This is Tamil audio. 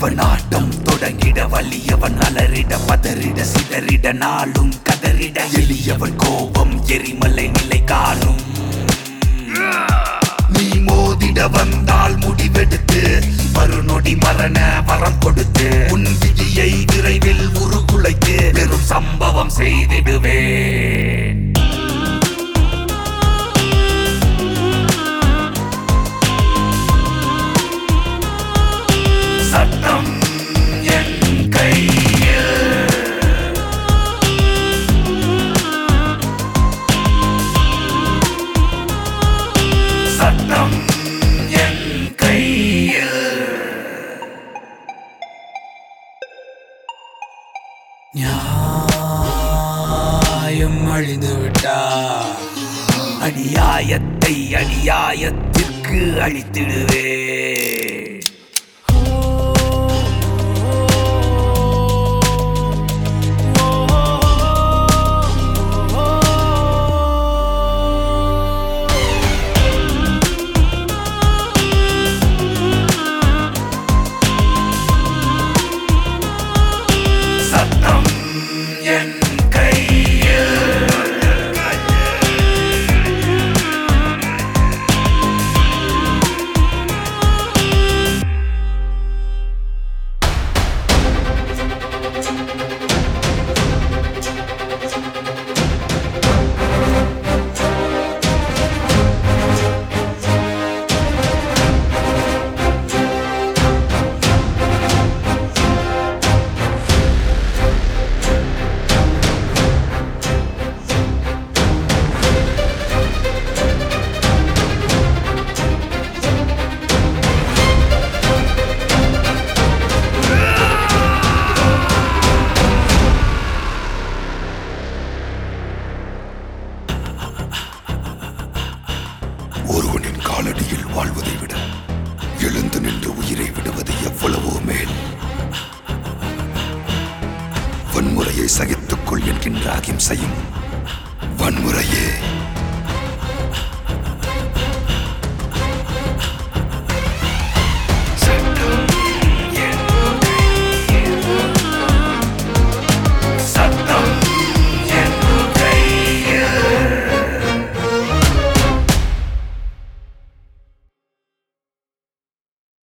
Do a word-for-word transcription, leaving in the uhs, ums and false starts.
இவன் ஆட்டம் தொடங்கிட வலியவன் அலறிட பதறிட சிதறிட நாளும் கதறிட எளியவன் கோபம் எரிமலை நிலை காணும். நீ மோதிட வந்தால் முடிவெடுத்து மறுநொடி மரண வரம் கொடுத்து உன் விதியை விரைவில் உருகுலைத்து பெரும் சம்பவம் செய்திடுவேன். சட்டம் என் கையில், சட்டம் என் கையில். நியாயம் அழிந்து விட்டார், அநியாயத்தை அநியாயத்திற்கு அழித்திடுவேன். சட்டம் என் கையில், ஒருவனின் காலடியில் வாழ்வதை விட எழுந்து நின்று உயிரை விடுவது எவ்வளவோ மேல். வன்முறையை சகித்துக் கொள் என்கின்ற அகிம்சையும் வன்முறையே.